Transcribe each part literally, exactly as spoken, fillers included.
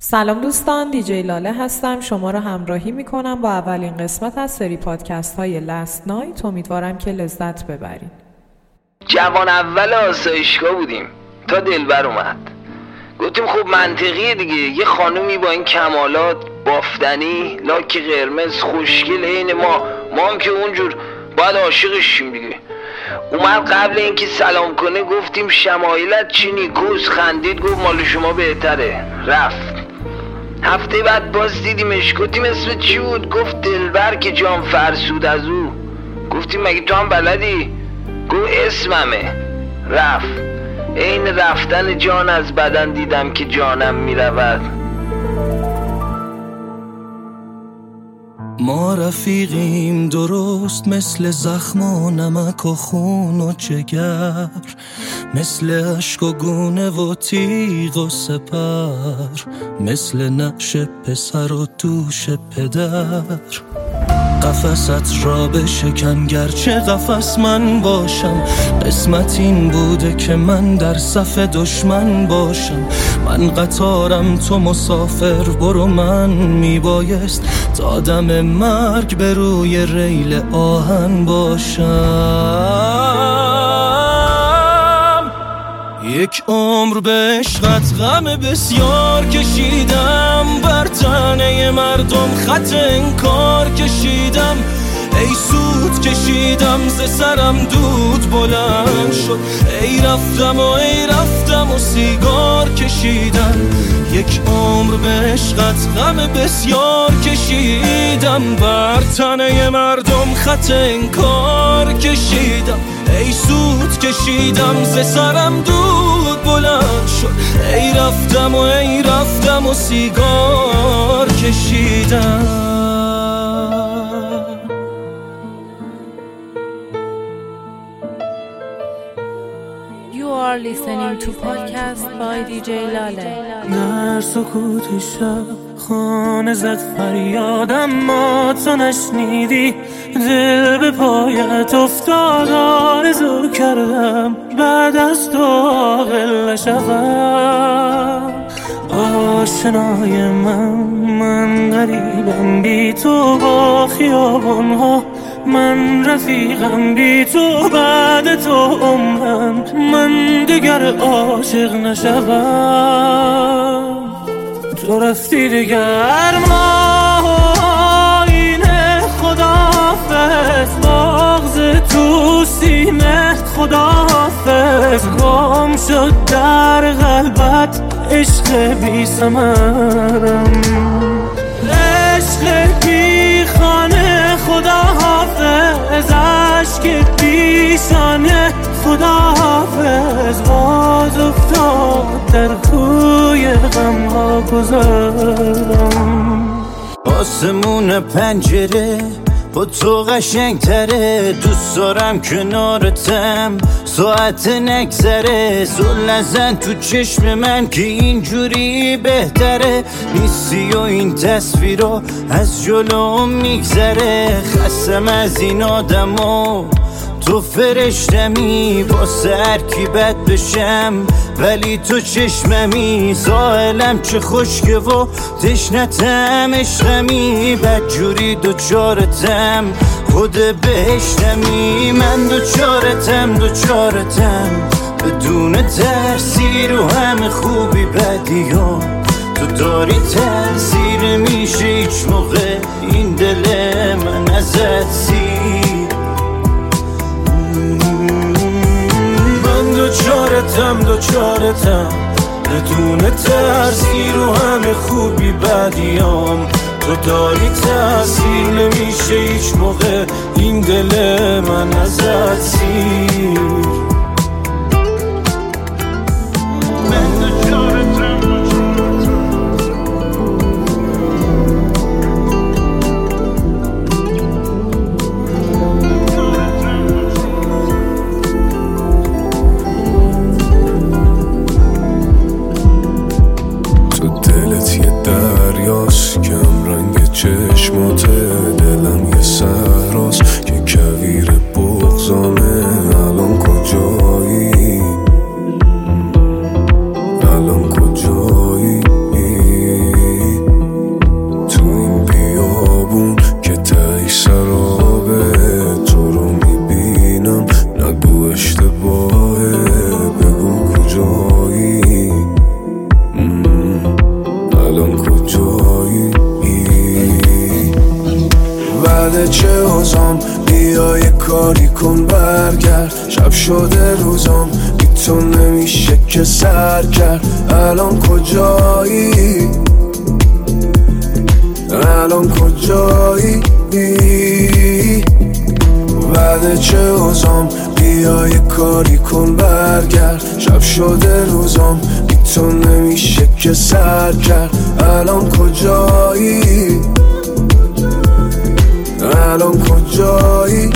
سلام دوستان، دیجی لاله هستم. شما را همراهی میکنم با اولین قسمت از سری پادکست های لست نایت. امیدوارم که لذت ببرین. جوان اول آسایشگاه بودیم تا دلبر اومد. گفتیم خب منطقیه دیگه، یه خانومی با این کمالات، بافتنی، لاک قرمز، خوشگل عین ما ما هم که اونجور باید عاشقش شیم دیگه. اومد قبل اینکه سلام کنه گفتیم شمایلت چی نیکوست، خندید گفت مال شما بهتره، رفت. هفته بعد باز دیدیمش، گفتیم اسمت چی بود؟ گفت دلبر که جام فرسود از او. گفتیم مگه تو هم بلدی؟ گفت اسممه، رفت. این رفتن جان از بدن دیدم که جانم میرود. ما رفیقیم درست مثل زخم و نمک و خون و جگر، مثل عشق و گونه و تیغ و سپر، مثل نقش پسر و دوش پدر. قفست را بشکن گرچه قفس من باشم، قسمت این بوده که من در صف دشمن باشم. من قطارم تو مسافر، برو من میبایست تا دم مرگ به روی ریل آهن باشم. یک عمر به عشقت غم بسیار کشیدم، بر تنه مردم خط انکار کشیدم. ای سود کشیدم ز سرم دود بلند شد، ای رفتم و ای رفتم و سیگار کشیدم. یک عمر به عشقت غم بسیار کشیدم، بر تنه مردم خط انکار کشیدم. ای سود کشیدم ز سرم دود بلند شد، ای رفتم و ای رفتم و سیگار کشیدم. You are listening to podcast by دیجی لاله. در سکوت شب خانه زد فریادم، ما تو نشنیدی، دل به پایت افتاد. آرزو کردم بعد از تو عاقل نشوم. آشنای من من غریبم بی تو با خیابانها، من رفیقم بی تو بعد تو عمرم، من دیگر عاشق نشوم. تو رفتی دیگر ما اینه، خداحافظ بغض تو سینه، خداحافظ گم شد در قلبت عشق بی ثمرم، عشق بی خانه. خداحافظ عشق پیشانه، خداحافظ باز افتاد در کوی غم ها گذارم. آسمون پنجره با تو قشنگ تره، دوست دارم کنارتم ساعت نگذره. زل نزن تو چشم من که اینجوری بهتره، نیستی و این تصویرها از جلوم میگذره. خستم از این آدما، تو فرشتمی واسه هر کی بد بشم، ولی تو چشممی. ساحلم چه خشکه و تشنتم، عشقمی بدجوری دوچارتم، خود بهشتمی. من دوچارتم دوچارتم بدون ترسی، رو همه خوبی بدیام تو داری تاثیر. میشه هیچ موقع این دل من ازت سیر. دوچارتم دوچارتم بدون ترسی، رو همه خوبی بدیام تو داری تاثیر. نمیشه هیچ موقع این دل من ازت سیر. چشمات دلم یه سراست که کویر بغضامه. الان کجایی؟ الان کجایی؟ الان کجایی؟ بله چه اوزام، بیا یه کاری کن برگرد. شب شده روزام، بی تو نمیشه که سر کرد. الان کجایی؟ الان کجایی؟ بله چه اوزام، بیا یه کاری کن برگرد. شب شده روزام، بی تو نمیشه که سر کرد. الان کجایی؟ الان کجایی؟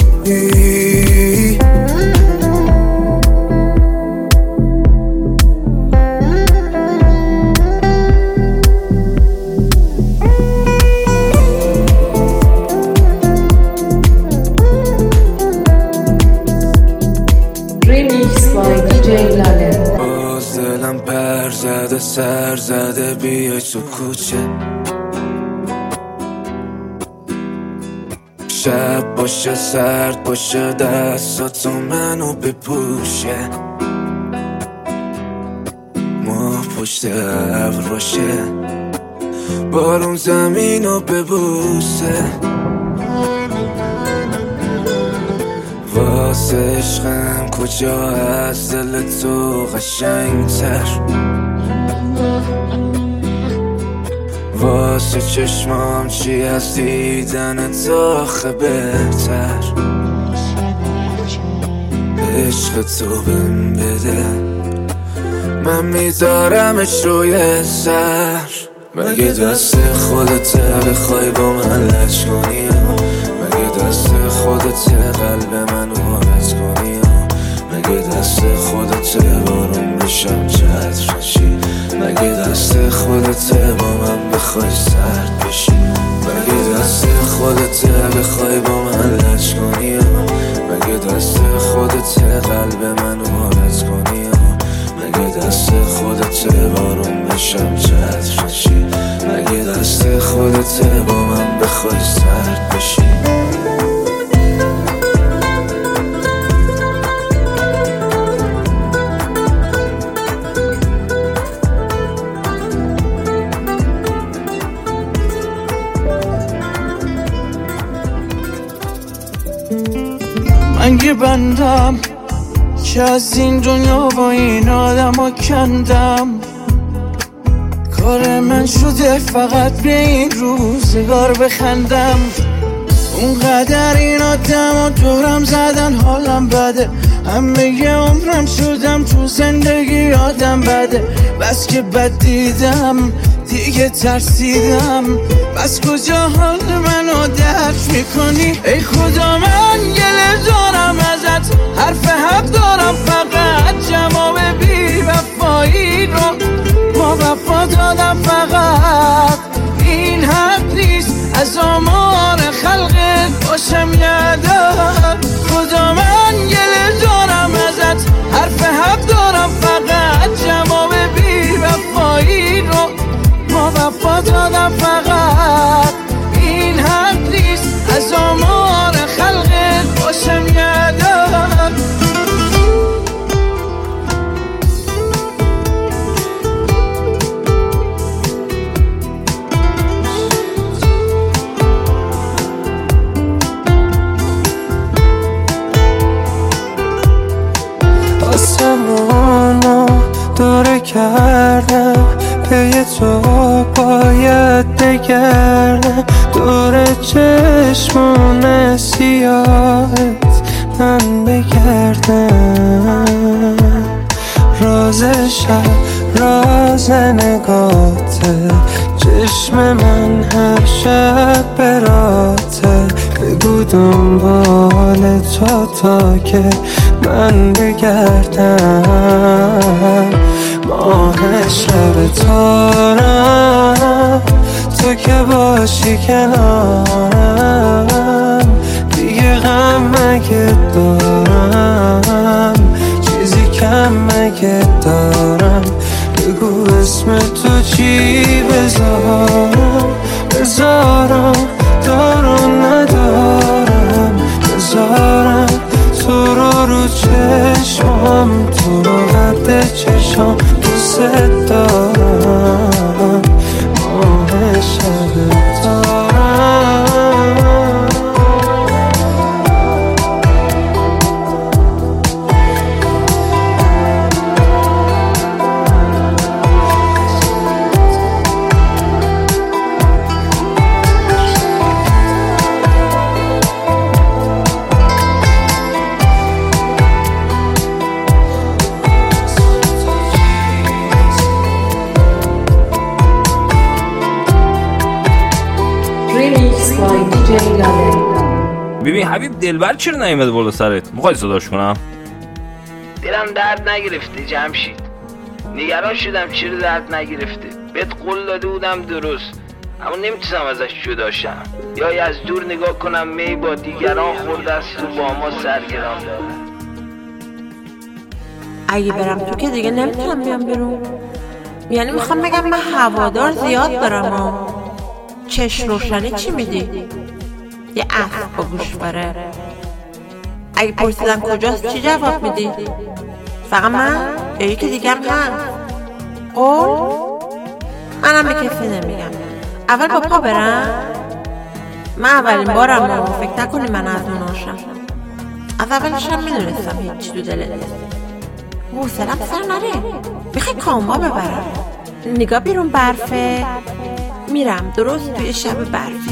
باز دلم پر زده سر زده بیای تو کوچه. شب باشه سرد باشه دستاتو منو بپوشه. ما پشت ابر باشه بارون زمینو ببوسه. واسه عشقم کجا از دل تو قشنگتر. واسه چشمام چی از دیدن تو آخه بهتر. عشق تو بهم بده من میذارمش روی سر. مگه دست خودته بخوای با من لج کنی؟ مگه دست خودته قلب من وارد کنی؟ مگه دست خودته بارون بشم چتر نشی؟ مگه دست خودته با من بخوای سرد بشی؟ مگه دست خودته بخوای با من لج کنی؟ مگه دست خودته قلب من وارد کنی؟ مگه دست خودته بارون بشم چتر نشی؟ مگه دست خودته با من بخوای سرد بشی؟ من یه بندم که از این دنیا با این آدم ها کندم. کار من شده فقط به این روزگار بخندم. اونقدر این آدم ها دورم زدن حالم بده. همه یه عمرم شدم تو زندگی آدم بده. بس که بد دیدم دیگه ترسیدم. بس کجا حال منو درک میکنی؟ ای خدا من گله دارم ازت، حرف حق دارم فقط. جواب بی وفایی رو ما وفا دادم فقط. این حق نیست از آمار خلقت باشم یادم. خدا من گله دارم ازت، حرف حق دارم فقط. جواب بی وفایی رو ما وفا دادم فقط. این حق نیست از آمار خلقت باشم یادم. آسمانو دوره کردم پی تو باید بگردم. دور چشمون سیاهت من بگردم. راز شب راز نگاته، چشم من هر شب براته. بگو دنبال تو تا که من بگردم. ماه شب تارم تو که باشی کنارم. دیگه غم مگه دارم، چیزی کم مگه دارم. بگو اسم تو چی بذارم، بذارم دارم ندارم. بذارم تو رو رو چشمم، تو رو قد چشم دوست دارم. ببین حبیب دلبر چرا نیومده بالا سرت؟ میخوای صداش کنم؟ دلم درد نگرفته جمشید، نگران شدم چرا درد نگرفته. بهت قول داده بودم درست، اما نمیتونم ازش جدا شم. یا از دور نگاه کنم می با دیگران خورده است و با ما سرگران داره. اگه برم تو که دیگه نمیتونم بیام بیرون. یعنی میخوام بگم من هوادار زیاد دارم و چش روشنی چی میدی؟ یه اسب با گوشواره. اگه پرسیدم کجاست چی جواب میدی؟ فقط من یا یکی دیگه هم هست؟ قول؟ منم به کسی نمیگم. اول با پا برم؟ من اولین بارم رو فکر نکنی من از اون آشم. از اولش هم میدونستم هیچی تو دلت نیست. حوصله‌ام سر نره. میخوای کاموا ببرم. نگاه بیرون برفه. میرم درست توی شب برفی.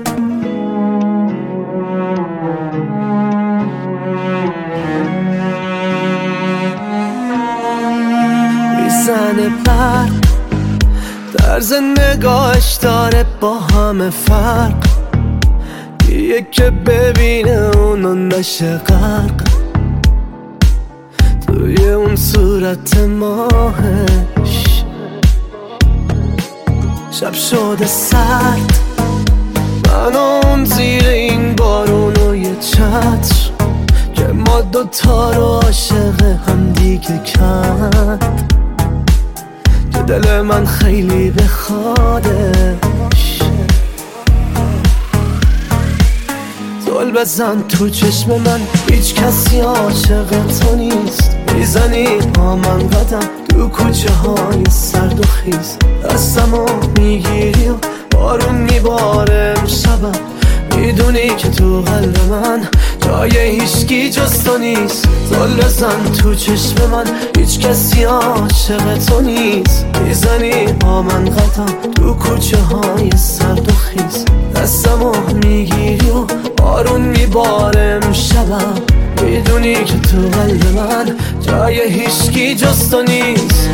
میزنه برق، طرز نگاهش داره با همه فرق. یه که ببینه اونو نشه غرق توی اون صورت ماهش. شب شده سرد، من اون زیر این بارون و یه چتر که ما دوتا رو عاشق هم دیگه کرد. که دل من خیلی بخوادش. زل بزن تو چشم من، هیچ کسی عاشق تو نیست. میزنی با من قدم تو کوچه های سرد و خیز. دستمو میگیری و بارون میباره امشبم. میدونی که تو قلب من جای هیچکی جز تو نیست. زل بزن تو چشم من، هیچ کسی عاشق تو نیست. میزنی با من قدم تو کوچه های سرد و خیز. دستمو میگیری و بارون میباره امشبم. میدونی که تو قلب من جای هیچکی جز تو نیست.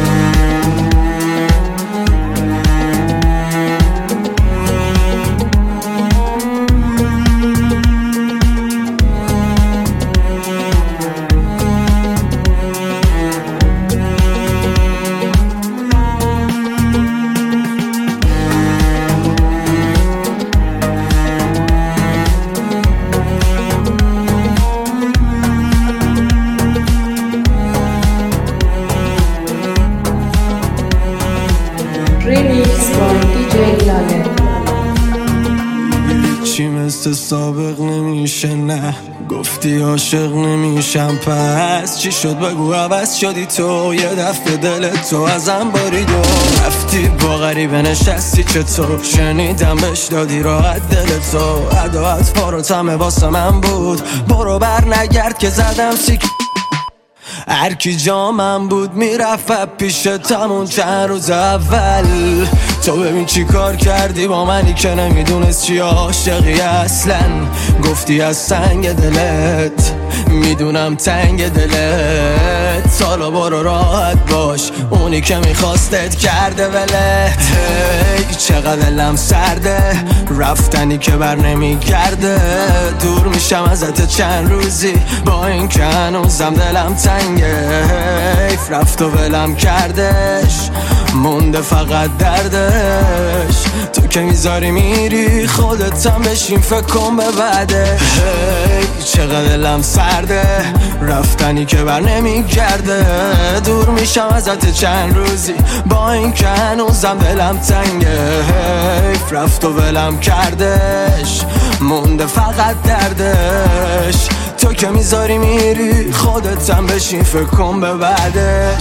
چی مثل سابق نمیشه نه، گفتی عاشق نمیشم پس چی شد بگو عوض شدی تو. یه دفعه دلت تو ازم برید و رفتی با غریبه نشستی چطور. شنیدم بهش دادی راحت دلت تو. عداعت فارتمه واسه من بود. برو بر نگرد که زدم سیک. هرکی جامم بود میرفت پیش تمون چند روز اول. تو ببین چی کار کردی با منی که نمیدونست چی عاشقی اصلا. گفتی از سنگ دلت میدونم تنگ دلت. حالا برو راحت باش، اونی که میخواستت کرده ولت. هی چقدر دلم سرده، رفتنی که بر نمیگرده. دور میشم ازت چند روزی با این که هنوزم دلم تنگه. حیف رفت و ولم کردش، مونده فقط دردش. تو که میذاری میری خودتم بشین فکر کن به بعده. هی چقدر دلم سرده، رفتنی که بر نمیگرده. دور میشم ازت چند روزی با این که هنوزم دلم تنگه. حیف رفت و ولم کردش، مونده فقط دردش. تو که میذاری میری خودتم بشین فکر کن به بعدش.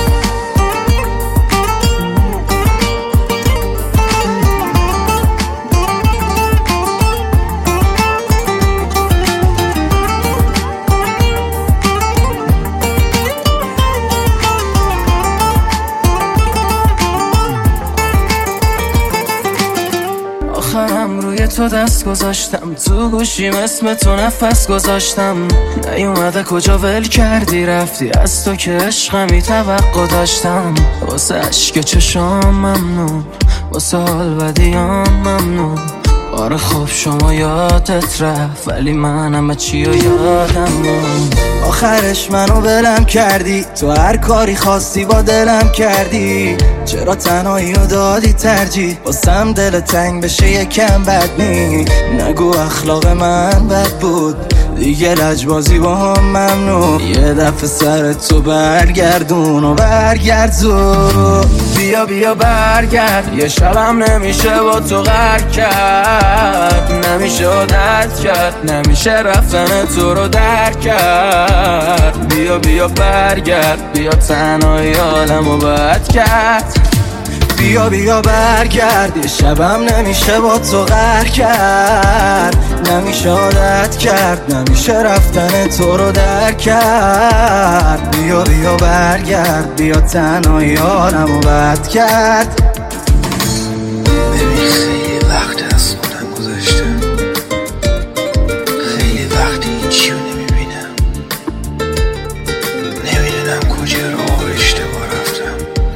آخرم روی تو دست گذاشتم، تو گوشیم اسم تو نفس گذاشتم. نیومده کجا ول کردی رفتی، از تو که عشقمی توقع داشتم. واسه عشق چشام ممنون، واسه حال بدیام ممنون. آره خب شما یادت رفت ولی من همه چی رو یادم موند. آخرش منو بلم کردی، تو هر کاری خواستی با دلم کردی. چرا تنهایی رو دادی ترجیح، واسم دل تنگ بشه یکم بد نی. نگو اخلاق من بد بود دیگه، لجبازی با هم ممنوع. یه دفعه سر تو برگردون و برگردون. بیا بیا برگرد، یه شبم نمیشه با تو غر کرد. نمیشه عادت کرد، نمیشه رفتن تو رو در کرد. بیا بیا برگرد، بیا تنهایی حالمو بد کرد. بیا بیا برگرد، یه شبم نمیشه با تو غر کرد. نمیشه عادت کرد، نمیشه رفتن تو رو در کرد. بیا بیا برگرد، بیا تنهایی حالمو بد کرد. ببین خیلی وقت از خودم گذاشتم، خیلی وقت این چیو نمیبینم. نمیدونم کجا رو اشتباه رفتم،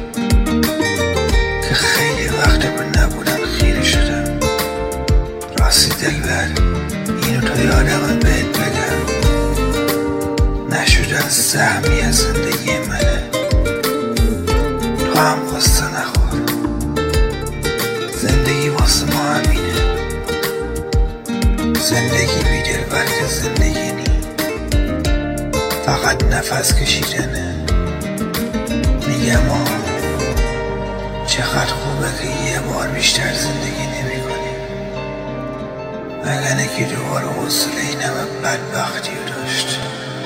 که خیلی وقت من نبودم خیره شدم. راستی دلبر اینو تو یادم بهت بگم، نشدن سهمی از زندگی منه. تو هم قصه نخور، زندگی واسه ما همینه. زندگی بیدل بلکه زندگی نی، فقط نفس کشیدنه. میگم آه چقدر خوبه که یه بار بیشتر زندگی نمی کنیم، مگنه که دوباره حوصله این همه بدبختی رو داشت.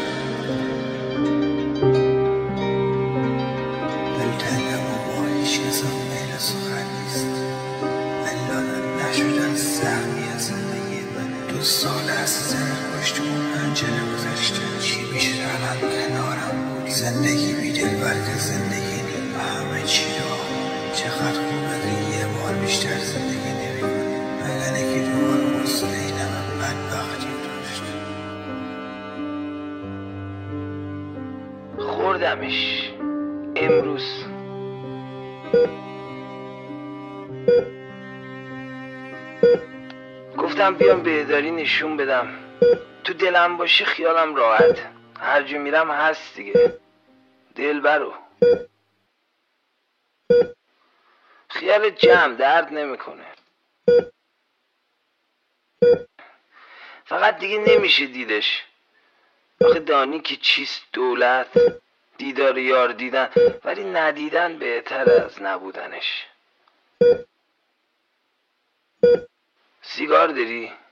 دلتنگم و با هیچ کسم میل سخن نیست، ولی لادن نشدن سهمی از زندگی منه. دو سال از زن پشت اون پنجره گذشته، چی میشه الان کنارم بودی. زندگی بیدل بلکه زندگی نی، همه چی رو چقدر خوبه که یه بار بیشتر زندگی نمی کنی، مگنه که دوباره حوصله این همه بدبختی داشت. خوردمش امروز. گفتم بیام بهداری نشون بدم، تو دلم باشی خیالم راحت. هر جا میرم هست دیگه. دلبرو خیال جمع درد نمیکنه، فقط دیگه نمیشه دیدش. آخه دانی که چیست دولت، دیدار یار دیدن، ولی ندیدن بهتر از نبودنش. سیگار داری؟